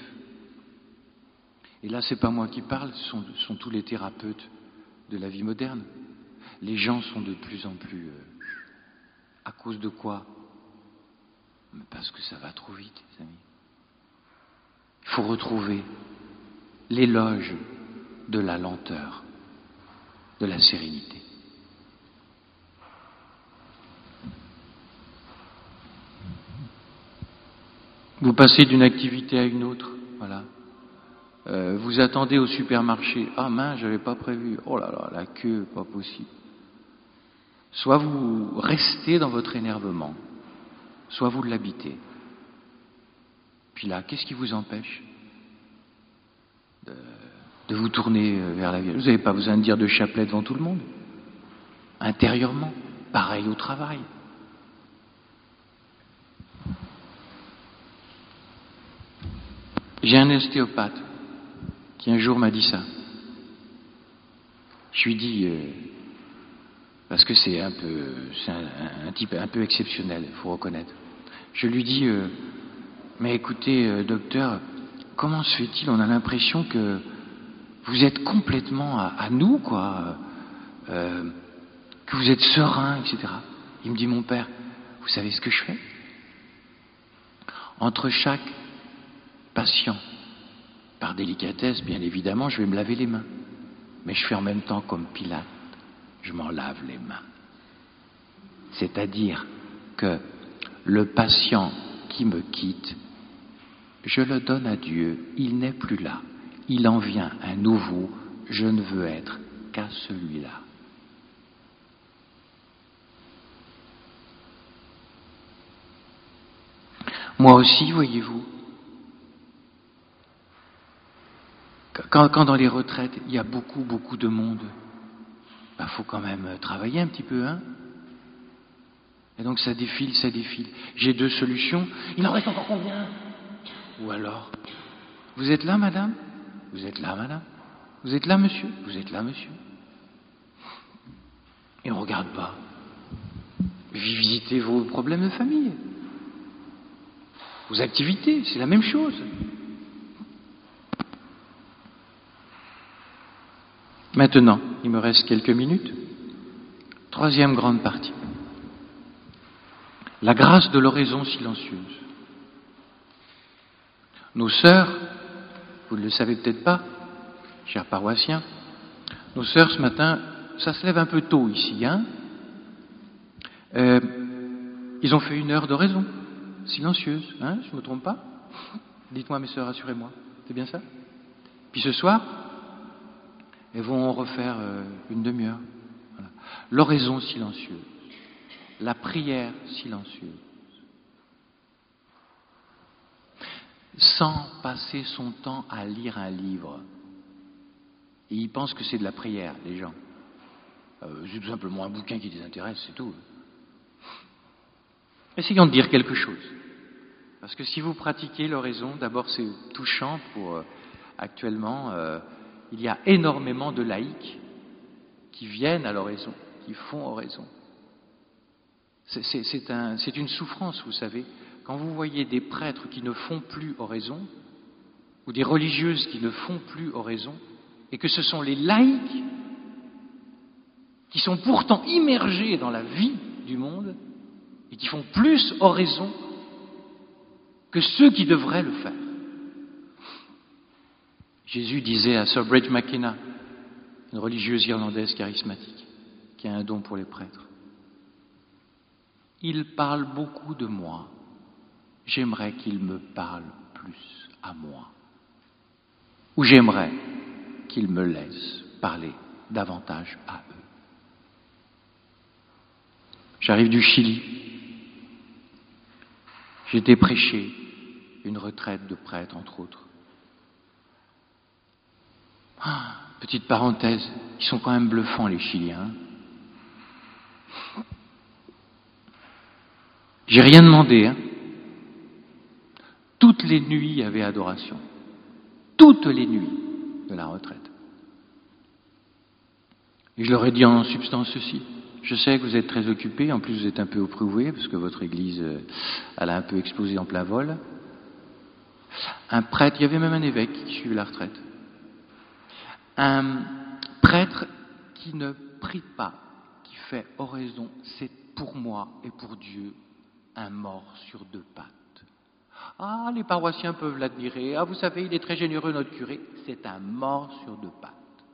et là c'est pas moi qui parle, ce sont, sont tous les thérapeutes de la vie moderne, les gens sont de plus en plus euh, À cause de quoi? Mais parce que ça va trop vite, les amis. Il faut retrouver l'éloge de la lenteur, de la sérénité. Vous passez d'une activité à une autre, voilà. Euh, vous attendez au supermarché. Ah mince, j'avais pas prévu. Oh là là, la queue, pas possible. Soit vous restez dans votre énervement, soit vous l'habitez. Puis là, qu'est-ce qui vous empêche de, de vous tourner vers la Vierge? Vous n'avez pas besoin de dire de chapelet devant tout le monde. Intérieurement, pareil au travail. J'ai un ostéopathe qui un jour m'a dit ça. Je lui dis, euh, parce que c'est un peu, c'est un, un type un peu exceptionnel, il faut reconnaître. Je lui dis, euh, mais écoutez, euh, docteur, comment se fait-il? On a l'impression que vous êtes complètement à, à nous, quoi, euh, que vous êtes serein, et cetera. Il me dit, mon père, vous savez ce que je fais? Entre chaque patient, par délicatesse, bien évidemment, je vais me laver les mains. Mais je fais en même temps comme Pilate, je m'en lave les mains. C'est-à-dire que le patient qui me quitte, je le donne à Dieu, il n'est plus là. Il en vient un nouveau, je ne veux être qu'à celui-là. Moi aussi, voyez-vous, quand, quand dans les retraites, il y a beaucoup, beaucoup de monde, il bah, faut quand même travailler un petit peu, hein. Et donc ça défile, ça défile. J'ai deux solutions. Il en reste encore combien? Ou alors, vous êtes là, madame? Vous êtes là, madame? Vous êtes là, monsieur? Vous êtes là, monsieur? Et on ne regarde pas. Visitez vos problèmes de famille. Vos activités, c'est la même chose. Maintenant, il me reste quelques minutes. Troisième grande partie. La grâce de l'oraison silencieuse. Nos sœurs, vous ne le savez peut-être pas, chers paroissiens, nos sœurs ce matin, ça se lève un peu tôt ici, hein. Euh, ils ont fait une heure d'oraison silencieuse, hein, je ne me trompe pas? Dites-moi mes sœurs, rassurez-moi, c'est bien ça? Puis ce soir, elles vont en refaire euh, une demi-heure. Voilà. L'oraison silencieuse, la prière silencieuse. Sans passer son temps à lire un livre. Et ils pensent que c'est de la prière, les gens. Euh, c'est tout simplement un bouquin qui les intéresse, c'est tout. Essayons de dire quelque chose. Parce que si vous pratiquez l'oraison, d'abord c'est touchant pour euh, actuellement, euh, il y a énormément de laïcs qui viennent à l'oraison, qui font oraison. C'est, c'est, c'est, un, c'est une souffrance, vous savez. Quand vous voyez des prêtres qui ne font plus oraison, ou des religieuses qui ne font plus oraison, et que ce sont les laïcs qui sont pourtant immergés dans la vie du monde, et qui font plus oraison que ceux qui devraient le faire. Jésus disait à Sir Bridge McKenna, une religieuse irlandaise charismatique, qui a un don pour les prêtres, « Il parle beaucoup de moi, j'aimerais qu'il me parle plus à moi. Ou j'aimerais qu'il me laisse parler davantage à eux. » J'arrive du Chili. J'ai été prêcher une retraite de prêtres, entre autres. Ah, petite parenthèse, ils sont quand même bluffants, les Chiliens. J'ai rien demandé, hein. Toutes les nuits, il y avait adoration. Toutes les nuits de la retraite. Et je leur ai dit en substance ceci. Je sais que vous êtes très occupés, en plus vous êtes un peu éprouvé, parce que votre église, elle a un peu explosé en plein vol. Un prêtre, il y avait même un évêque qui suivait la retraite. Un prêtre qui ne prie pas, qui fait oraison, c'est pour moi et pour Dieu, un mort sur deux pattes. Ah, les paroissiens peuvent l'admirer. Ah, vous savez, il est très généreux, notre curé. C'est un mort sur deux pattes.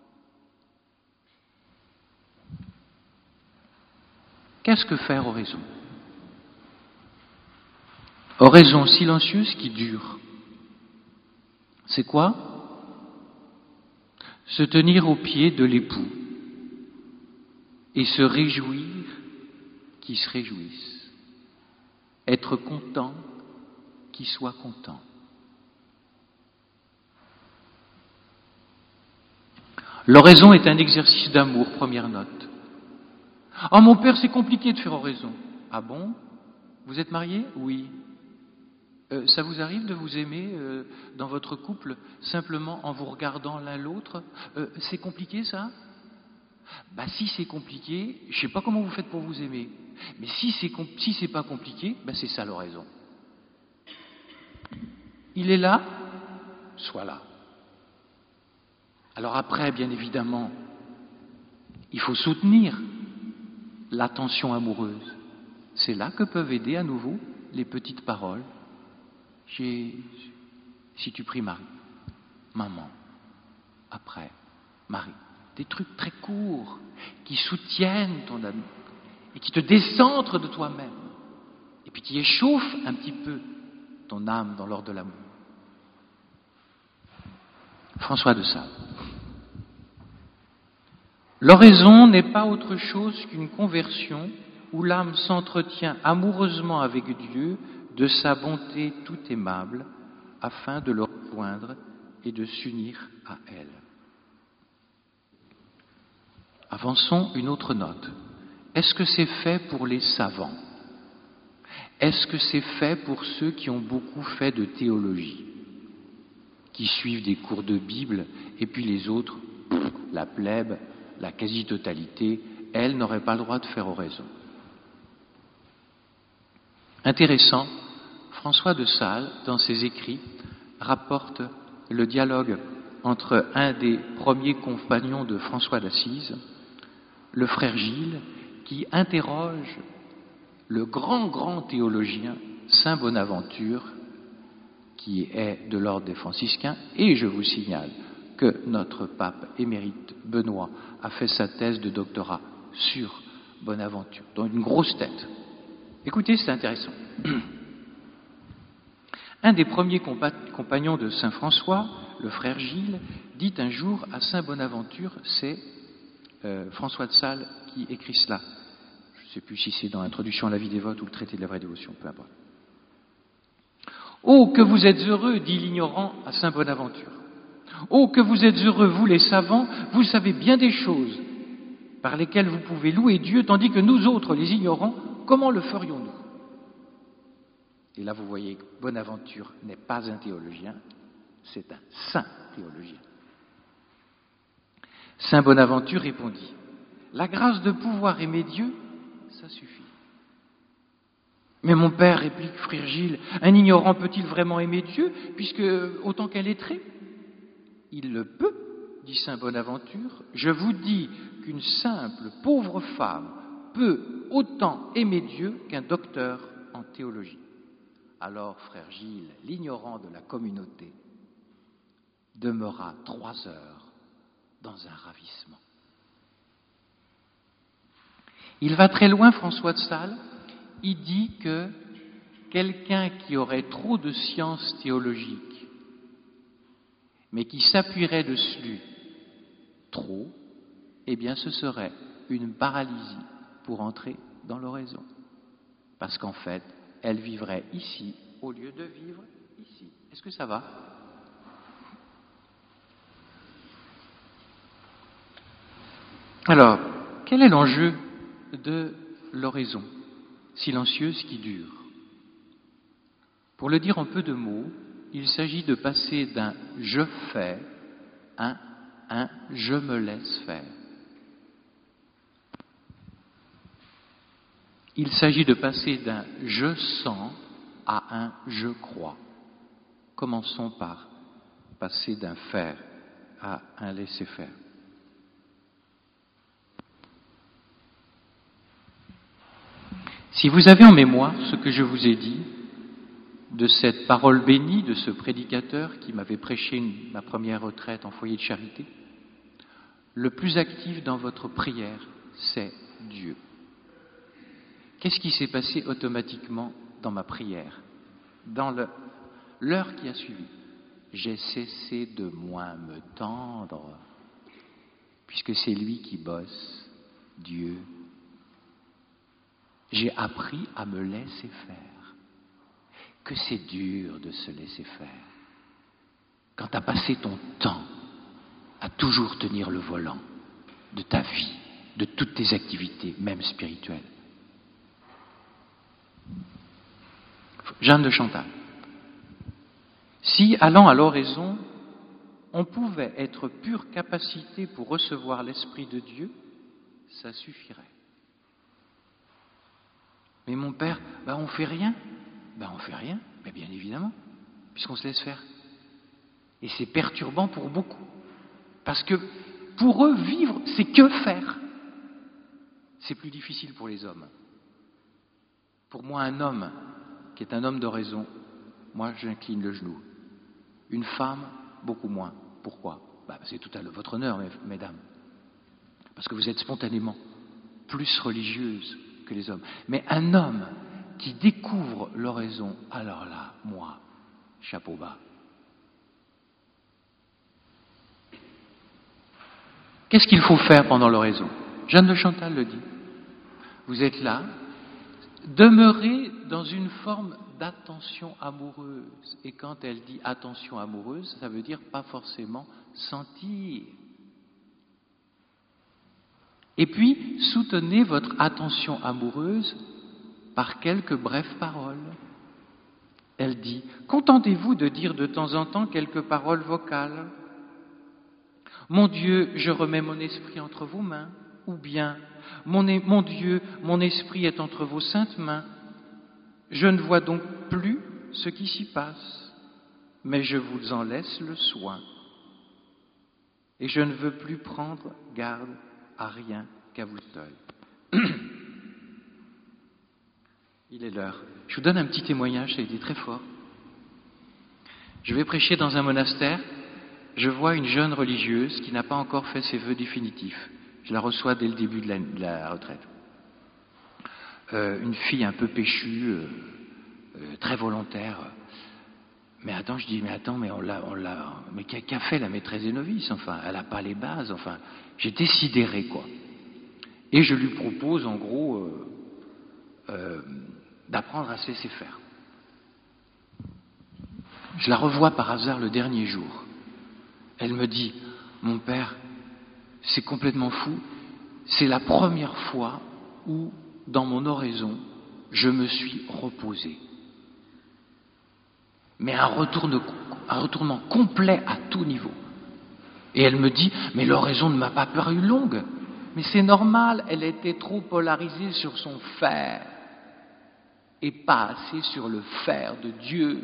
Qu'est-ce que faire oraison? Oraison silencieuse qui dure. C'est quoi? Se tenir aux pieds de l'époux et se réjouir qu'il se réjouisse. Être content qu'il soit content. L'oraison est un exercice d'amour, première note. Oh mon père, c'est compliqué de faire oraison. Ah bon? Vous êtes marié? Oui. Euh, ça vous arrive de vous aimer euh, dans votre couple simplement en vous regardant l'un l'autre? euh, C'est compliqué ça? Bah si c'est compliqué, je ne sais pas comment vous faites pour vous aimer. Mais si c'est si c'est pas compliqué, bah c'est ça l'oraison. Il est là, sois là. Alors après, bien évidemment, il faut soutenir l'attention amoureuse. C'est là que peuvent aider à nouveau les petites paroles. J'ai, si tu pries Marie, maman, après, Marie. Des trucs très courts qui soutiennent ton amour et qui te décentrent de toi-même et puis qui échauffent un petit peu ton âme dans l'ordre de l'amour. François de Sales. L'oraison n'est pas autre chose qu'une conversion où l'âme s'entretient amoureusement avec Dieu de sa bonté tout aimable afin de le rejoindre et de s'unir à elle. Avançons une autre note. Est-ce que c'est fait pour les savants? Est-ce que c'est fait pour ceux qui ont beaucoup fait de théologie, qui suivent des cours de Bible, et puis les autres, la plèbe, la quasi-totalité, elle n'aurait pas le droit de faire oraison? Intéressant, François de Sales, dans ses écrits, rapporte le dialogue entre un des premiers compagnons de François d'Assise, le frère Gilles, qui interroge le grand, grand théologien Saint Bonaventure, qui est de l'ordre des franciscains, et je vous signale que notre pape émérite Benoît a fait sa thèse de doctorat sur Bonaventure, dans une grosse tête. Écoutez, c'est intéressant. Un des premiers compagnons de Saint François, le frère Gilles, dit un jour à Saint Bonaventure, c'est euh, François de Sales qui écrit cela. Je ne sais plus si c'est dans l'introduction à la vie dévote ou le traité de la vraie dévotion, peu importe. Oh, que vous êtes heureux, dit l'ignorant à Saint Bonaventure. Oh, que vous êtes heureux, vous les savants, vous savez bien des choses par lesquelles vous pouvez louer Dieu, tandis que nous autres, les ignorants, comment le ferions-nous? Et là, vous voyez que Bonaventure n'est pas un théologien, c'est un saint théologien. Saint Bonaventure répondit, la grâce de pouvoir aimer Dieu, ça suffit. Mais mon père, réplique frère Gilles, un ignorant peut-il vraiment aimer Dieu, puisque autant qu'elle est très? Il le peut, dit Saint Bonaventure. Je vous dis qu'une simple, pauvre femme peut autant aimer Dieu qu'un docteur en théologie. Alors, frère Gilles, l'ignorant de la communauté, demeura trois heures dans un ravissement. Il va très loin, François de Sales. Il dit que quelqu'un qui aurait trop de sciences théologiques, mais qui s'appuierait dessus trop, eh bien ce serait une paralysie pour entrer dans l'oraison. Parce qu'en fait, elle vivrait ici au lieu de vivre ici. Est-ce que ça va? Alors, quel est l'enjeu de l'oraison silencieuse qui dure? Pour le dire en peu de mots, il s'agit de passer d'un « je fais » à un « je me laisse faire ». Il s'agit de passer d'un « je sens » à un « je crois ». Commençons par passer d'un faire à un laisser faire. Si vous avez en mémoire ce que je vous ai dit de cette parole bénie de ce prédicateur qui m'avait prêché une, ma première retraite en foyer de charité, le plus actif dans votre prière, c'est Dieu. Qu'est-ce qui s'est passé automatiquement dans ma prière, dans le, l'heure qui a suivi? J'ai cessé de moins me tendre, puisque c'est lui qui bosse, Dieu. J'ai appris à me laisser faire, que c'est dur de se laisser faire. Quand tu as passé ton temps à toujours tenir le volant de ta vie, de toutes tes activités, même spirituelles. Jeanne de Chantal. Si, allant à l'oraison, on pouvait être pure capacité pour recevoir l'Esprit de Dieu, ça suffirait. Mais mon père, ben on fait rien. Ben on fait rien, mais bien évidemment, puisqu'on se laisse faire. Et c'est perturbant pour beaucoup. Parce que pour eux, vivre, c'est que faire. C'est plus difficile pour les hommes. Pour moi, un homme qui est un homme d'oraison, moi j'incline le genou. Une femme, beaucoup moins. Pourquoi? Ben, c'est tout à votre honneur, mesdames. Parce que vous êtes spontanément plus religieuses que les hommes. Mais un homme qui découvre l'oraison, alors là, moi, chapeau bas. Qu'est-ce qu'il faut faire pendant l'oraison? Jeanne de Chantal le dit. Vous êtes là, demeurez dans une forme d'attention amoureuse. Et quand elle dit attention amoureuse, ça veut dire pas forcément sentir. Et puis, soutenez votre attention amoureuse par quelques brèves paroles. Elle dit, contentez-vous de dire de temps en temps quelques paroles vocales. Mon Dieu, je remets mon esprit entre vos mains. Ou bien, mon, mon Dieu, mon esprit est entre vos saintes mains. Je ne vois donc plus ce qui s'y passe, mais je vous en laisse le soin. Et je ne veux plus prendre garde à rien qu'à vous seul. Il est l'heure. Je vous donne un petit témoignage, ça a été très fort. Je vais prêcher dans un monastère. Je vois une jeune religieuse qui n'a pas encore fait ses vœux définitifs. Je la reçois dès le début de la, de la retraite. Euh, une fille un peu péchue, euh, euh, très volontaire. Mais attends, je dis, mais attends, mais on l'a, on l'a, mais qu'a fait la maîtresse des novices? Enfin, elle n'a pas les bases. Enfin, j'étais sidéré, quoi. Et je lui propose, en gros, euh, euh, d'apprendre à se laisser faire. Je la revois par hasard le dernier jour. Elle me dit, mon père, c'est complètement fou, c'est la première fois où, dans mon oraison, je me suis reposé. Mais un, retourne, un retournement complet à tout niveau. Et elle me dit, mais l'oraison ne m'a pas paru longue. Mais c'est normal, elle était trop polarisée sur son faire et pas assez sur le faire de Dieu.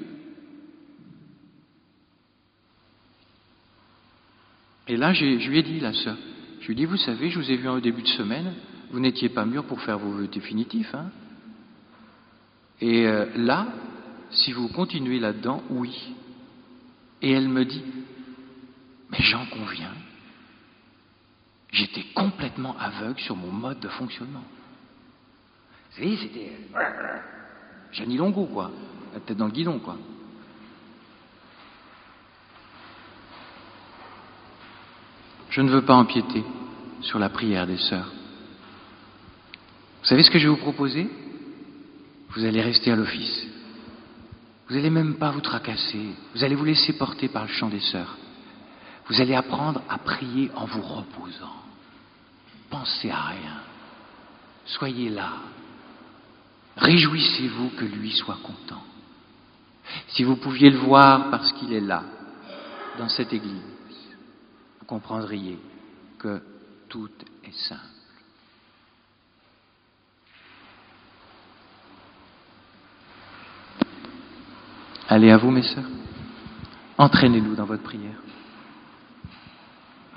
Et là, je lui ai dit, la sœur, je lui ai dit, vous savez, je vous ai vu en début de semaine, vous n'étiez pas mûr pour faire vos vœux définitifs. Hein. Et euh, là, si vous continuez là-dedans, oui. Et elle me dit, mais j'en conviens, j'étais complètement aveugle sur mon mode de fonctionnement. Vous savez, c'était Jeannie Longo, quoi, la tête dans le guidon, quoi. Je ne veux pas empiéter sur la prière des sœurs. Vous savez ce que je vais vous proposer? Vous allez rester à l'office. Vous n'allez même pas vous tracasser. Vous allez vous laisser porter par le chant des sœurs. Vous allez apprendre à prier en vous reposant. Pensez à rien. Soyez là. Réjouissez-vous que lui soit content. Si vous pouviez le voir parce qu'il est là, dans cette église, vous comprendriez que tout est simple. Allez à vous, mes sœurs. Entraînez-nous dans votre prière.